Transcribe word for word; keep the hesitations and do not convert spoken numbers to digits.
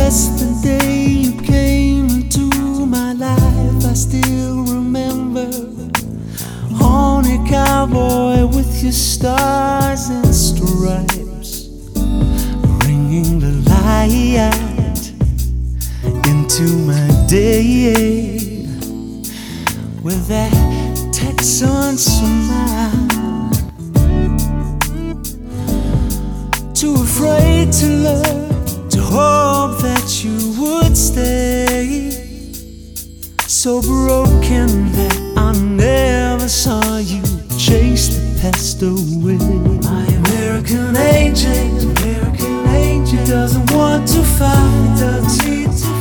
blessed the day you came into my life. I still remember, horny cowboy with your stars and stripes, bringing the light into my day with that Texan smile. Too afraid to love, to hope that you would stay. So broken that I never saw you chase the past away. My American angel, American angel doesn't want to fight, doesn't